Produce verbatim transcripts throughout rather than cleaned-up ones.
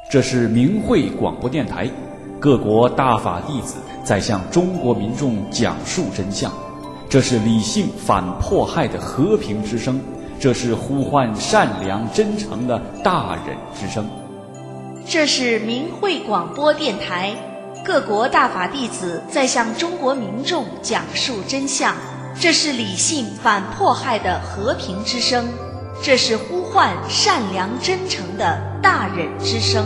这是明慧广播电台，各国大法弟子在向中国民众讲述真相。这是理性反迫害的和平之声，这是呼唤善良真诚的大忍之声。 这是明慧广播电台，各国大法弟子在向中国民众讲述真相。这是理性反迫害的和平之声，这是呼唤善良真诚的大忍之声。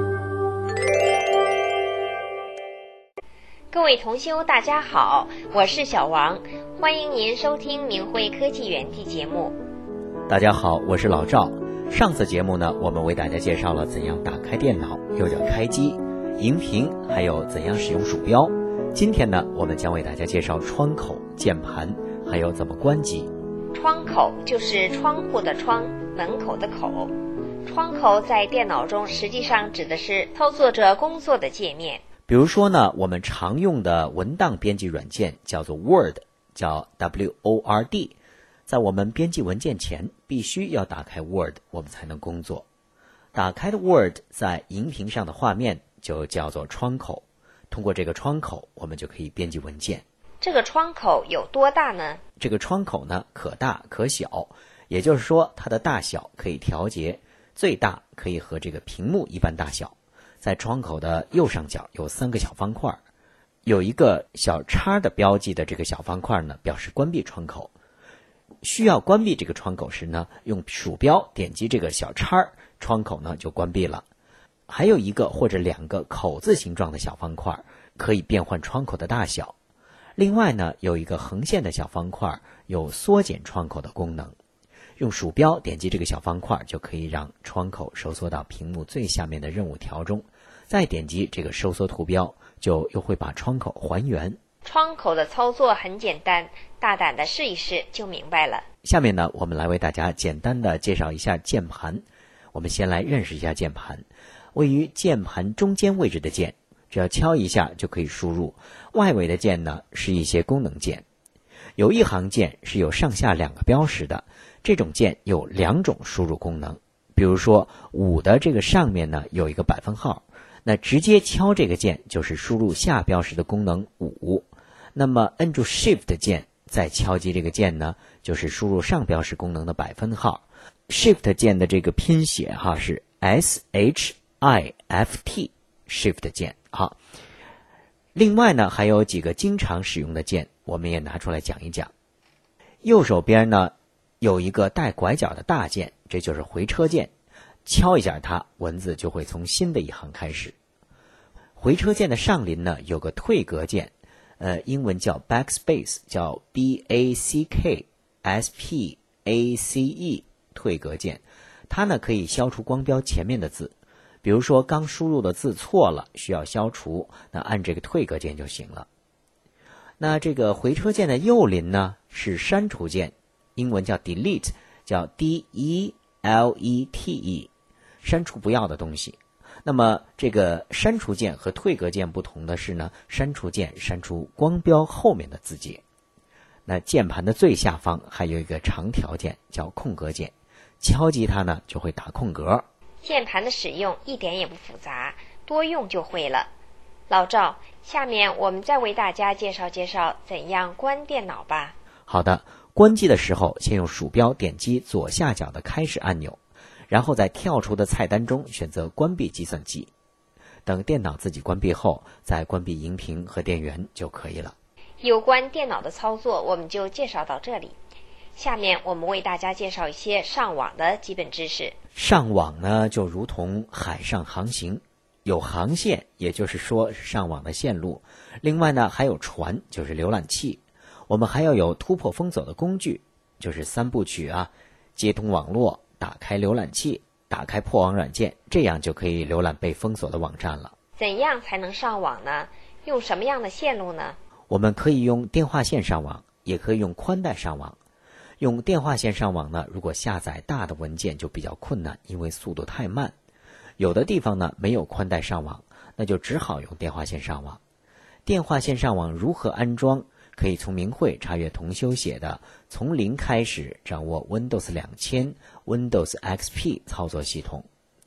各位同修大家好，我是小王，欢迎您收听明慧科技园地节目。 大家好，我是老赵。上次节目呢，我们为大家介绍了怎样打开电脑，又叫开机、荧屏，还有怎样使用鼠标。今天呢，我们将为大家介绍窗口、键盘，还有怎么关机。 窗口就是窗户的窗，门口的口。窗口在电脑中实际上指的是操作者工作的界面。 比如说呢，我们常用的文档编辑软件叫做 Word， 叫 W O R D。在我们编辑文件前，必须要打开 Word， 我们才能工作。打开的 Word 在荧屏上的画面就叫做窗口。通过这个窗口，我们就可以编辑文件。 这个窗口有多大呢？ 这个窗口呢，可大可小，也就是说，它的大小可以调节，最大可以和这个屏幕一般大小。在窗口的右上角有三个小方块，有一个小叉的标记的这个小方块呢，表示关闭窗口。需要关闭这个窗口时呢，用鼠标点击这个小叉，窗口呢就关闭了。还有一个或者两个口字形状的小方块，可以变换窗口的大小。另外呢，有一个横线的小方块，有缩减窗口的功能。用鼠标点击这个小方块，就可以让窗口收缩到屏幕最下面的任务条中。再点击这个收缩图标，就又会把窗口还原。 窗口的操作很简单，大胆的试一试就明白了。 下面呢，我们来为大家简单的介绍一下键盘。我们先来认识一下键盘。位于键盘中间位置的键，只要敲一下就可以输入。外围的键呢，是一些功能键。有一行键是有上下两个标识的，这种键有两种输入功能。比如说五的这个上面呢有一个百分号，那直接敲这个键就是输入下标识的功能五。那么摁住 Shift 键再敲击这个键呢，就是输入上标识功能的百分号。Shift 键的这个拼写哈是 S H I F T Shift 键哈。另外呢，还有几个经常使用的键，我们也拿出来讲一讲。右手边呢有一个带拐角的大键，这就是回车键，敲一下它，文字就会从新的一行开始。回车键的上邻呢有个退格键，呃，英文叫 Backspace， 叫 B A C K S P A C E 退格键，它呢可以消除光标前面的字。比如说刚输入的字错了，需要消除，那按这个退格键就行了。那这个回车键的右邻呢是删除键，英文叫 Delete， 叫 D E L E T E， 删除不要的东西。那么这个删除键和退格键不同的是呢，删除键删除光标后面的字节。那键盘的最下方还有一个长条键叫空格键，敲击它呢就会打空格。 键盘的使用一点也不复杂，多用就会了。老赵，下面我们再为大家介绍介绍怎样关电脑吧。 好的，关机的时候先用鼠标点击左下角的开始按钮，然后在跳出的菜单中选择关闭计算机。等电脑自己关闭后，再关闭荧屏和电源就可以了。 有关电脑的操作我们就介绍到这里。下面我们为大家介绍一些上网的基本知识。 上网呢，就如同海上航行，有航线，也就是说上网的线路。另外呢，还有船，就是浏览器。我们还要有突破封锁的工具，就是三部曲啊，接通网络，打开浏览器，打开破网软件，这样就可以浏览被封锁的网站了。 怎样才能上网呢？用什么样的线路呢？ 我们可以用电话线上网，也可以用宽带上网。用电话线上网呢，如果下载大的文件就比较困难，因为速度太慢。有的地方呢没有宽带上网，那就只好用电话线上网。电话线上网如何安装？可以从明慧查阅同修写的从零开始掌握 Windows 两千 Windows X P 操作系统。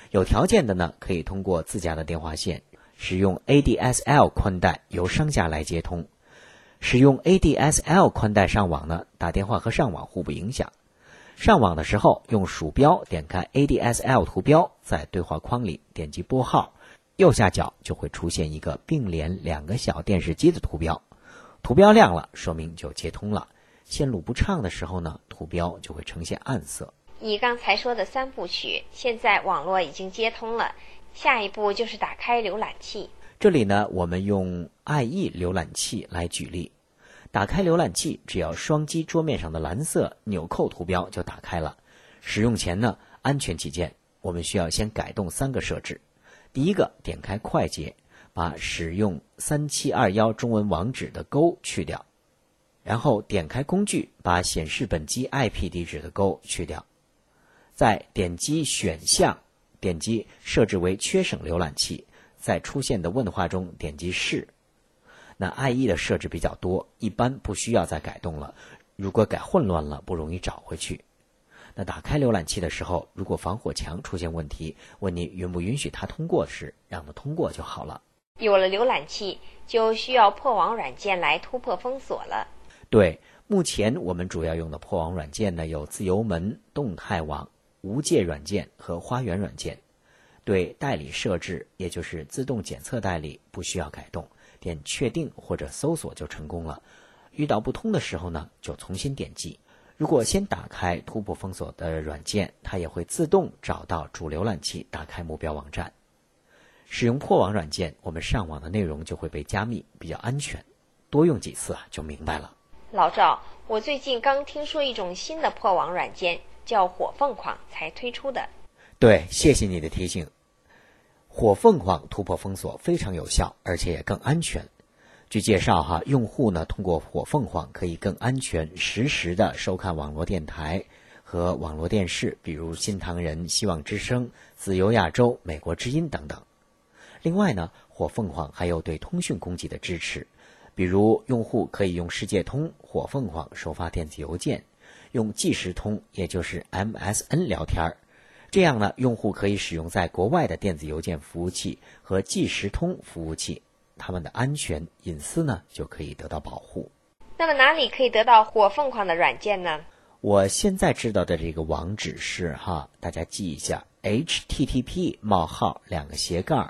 有条件的呢，可以通过自家的电话线使用 A D S L 宽带，由商家来接通。使用 A D S L 宽带上网呢，打电话和上网互不影响。上网的时候，用鼠标点开 A D S L 图标，在对话框里点击拨号，右下角就会出现一个并联两个小电视机的图标，图标亮了，说明就接通了。线路不畅的时候呢，图标就会呈现暗色。 你刚才说的三部曲，现在网络已经接通了，下一步就是打开浏览器。 这里呢，我们用 I E 浏览器来举例。打开浏览器，只要双击桌面上的蓝色纽扣图标就打开了。使用前呢，安全起见，我们需要先改动三个设置。第一个，点开快捷，把使用三七二一中文网址的勾去掉。然后点开工具，把显示本机 I P 地址的勾去掉。再点击选项，点击设置为缺省浏览器，在出现的问话中点击是。那 I E 的设置比较多，一般不需要再改动了。如果改混乱了，不容易找回去。那打开浏览器的时候，如果防火墙出现问题，问你允不允许它通过时，让它通过就好了。 有了浏览器，就需要破网软件来突破封锁了。 对，目前我们主要用的破网软件呢，有自由门、动态网、无界软件和花园软件。对代理设置，也就是自动检测代理，不需要改动，点确定或者搜索就成功了。遇到不通的时候呢，就重新点击。如果先打开突破封锁的软件，它也会自动找到主浏览器，打开目标网站。使用破网软件，我们上网的内容就会被加密，比较安全。多用几次啊，就明白了。 老赵，我最近刚听说一种新的破网软件，叫火凤凰，才推出的。 对，谢谢你的提醒。火凤凰突破封锁非常有效，而且也更安全。据介绍哈，用户呢通过火凤凰可以更安全、实时的收看网络电台和网络电视，比如新唐人、希望之声、自由亚洲、美国之音等等。另外呢，火凤凰还有对通讯工具的支持，比如用户可以用世界通、火凤凰收发电子邮件，用即时通，也就是 M S N 聊天。这样呢，用户可以使用在国外的电子邮件服务器和即时通服务器，他们的安全隐私呢就可以得到保护。 那么哪里可以得到火凤凰的软件呢？ 我现在知道的这个网址是哈，大家记一下 H T T P 冒号两个斜杠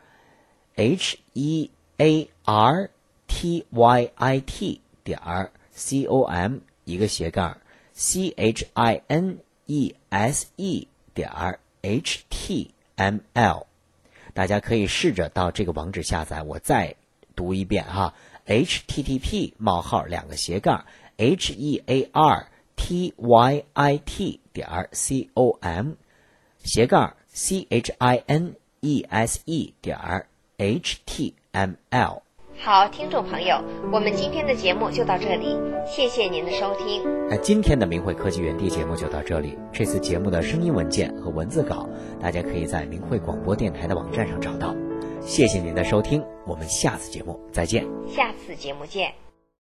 H E A R T Y I T 点 C O M 一个斜杠 C H I N E S E 点 H T M L， 大家可以试着到这个网址下载，我再读一遍哈 H T T P 冒号两个斜杠 H E A R T Y I T 点 C O M 斜杠 C H I N E S E 点 H T M L。 好，听众朋友，我们今天的节目就到这里，谢谢您的收听。 那今天的明慧科技园地节目就到这里。这次节目的声音文件和文字稿，大家可以在明慧广播电台的网站上找到。谢谢您的收听，我们下次节目再见。 下次节目见。